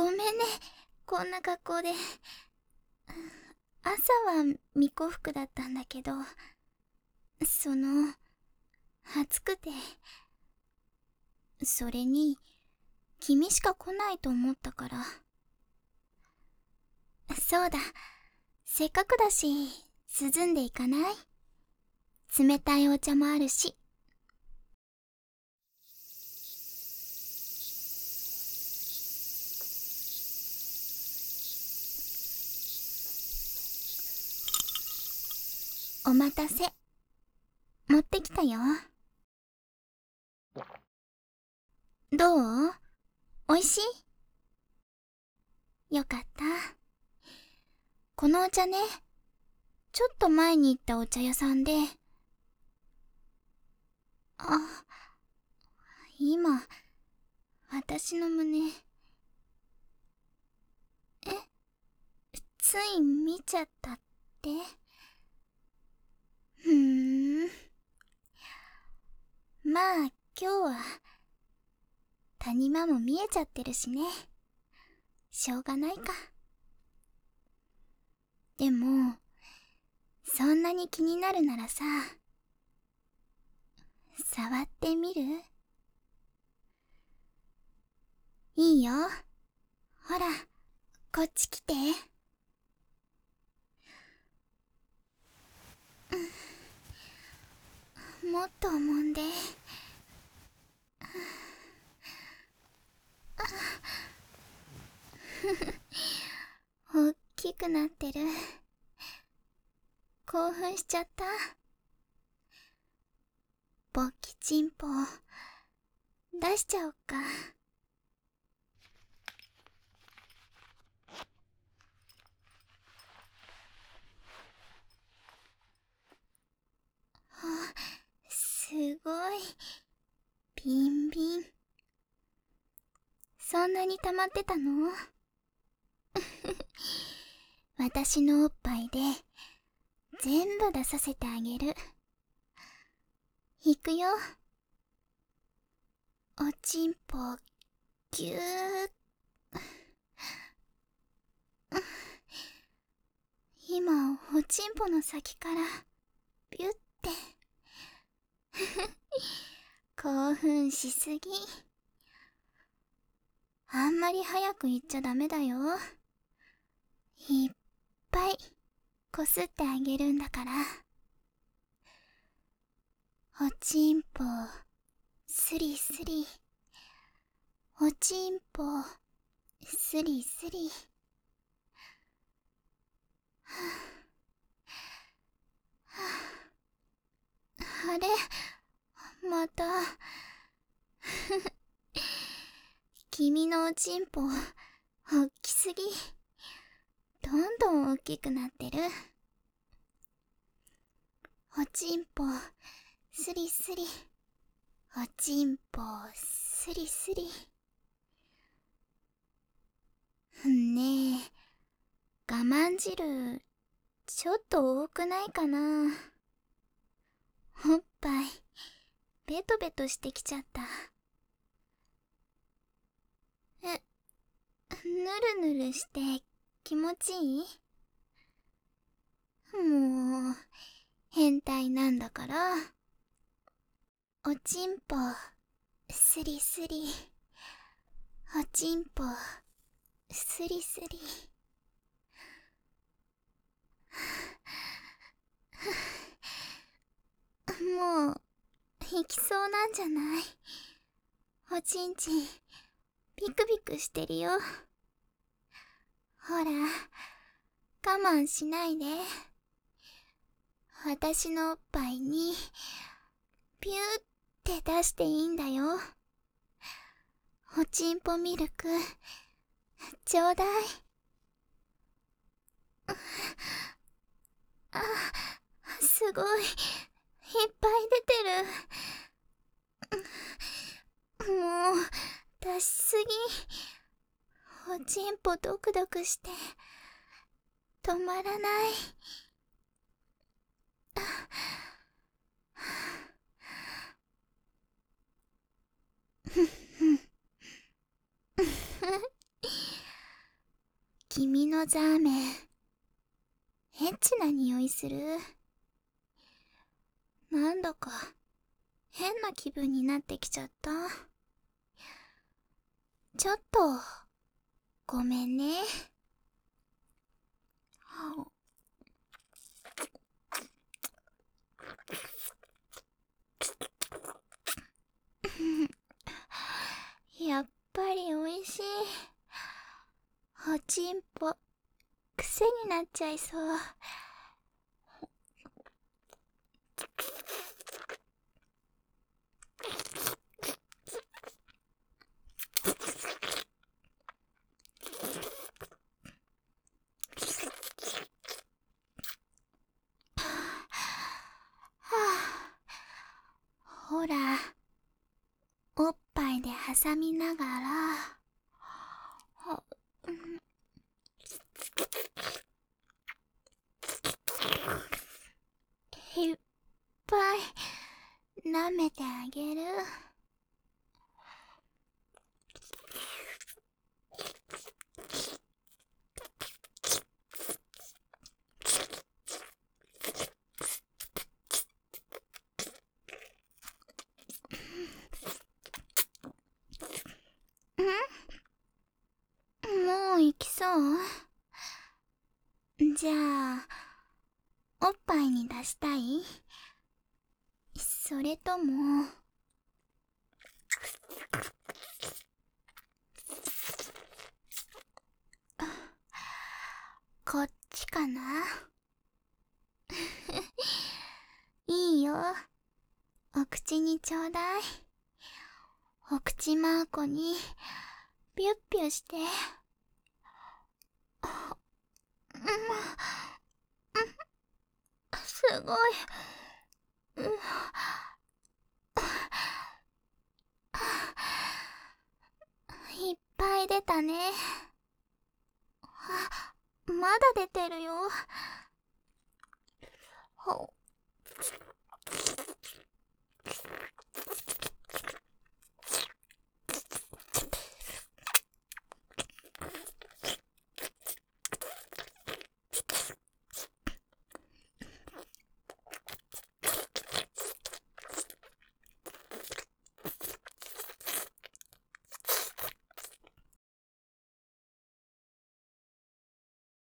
ごめんね、こんな格好で。朝は巫女服だったんだけど、暑くて。それに、君しか来ないと思ったから。そうだ、せっかくだし、涼んでいかない？冷たいお茶もあるし。お待たせ。持ってきたよ。どう？おいしい？よかった。このお茶ね、ちょっと前に行ったお茶屋さんで。今、私の胸、つい見ちゃったって？まあ、今日は、谷間も見えちゃってるしね。しょうがないか。でも、そんなに気になるならさ、触ってみる？いいよ。ほら、こっち来て。もっと揉んで。おっきくなってる。興奮しちゃった。勃起チンポ出しちゃおっか。すごいビンビン。そんなに溜まってたの？私のおっぱいで全部出させてあげる。いくよ。おちんぽぎゅー。今おちんぽの先からビュッて。興奮しすぎ。あんまり早く行っちゃダメだよ。いっぱいこすってあげるんだから。おちんぽスリスリ、おちんぽスリスリ。あれ、また。君のおちんぽおっきすぎ。どんどん大きくなってる。おちんぽスリスリ、おちんぽスリスリ。ねえ、我慢汁ちょっと多くないかな？おっぱいベトベトしてきちゃった。ぬるぬるして気持ちいい？もう変態なんだから。おちんぽスリスリ、おちんぽスリスリ。もう行きそうなんじゃない？おちんちんビクビクしてるよ。ほら、我慢しないで。私のおっぱいにピューって出していいんだよ。おちんぽミルクちょうだい。すごいいっぱい出てる。もう出しすぎ。おちんぽドクドクして止まらない。 のザーメン、エッチな匂いする。なんだか変な気分になってきちゃった。ちょっとごめんね。やっぱり美味しい。おちんぽ癖になっちゃいそう。ほら、おっぱいで挟みながら、いっぱい舐めてあげる。もう行きそう？じゃあ、おっぱいに出したい？それとも、こっちかな？いいよ。お口にちょうだい。お口まーこにピュッピュして。すごい。いっぱい出たね。まだ出てるよ。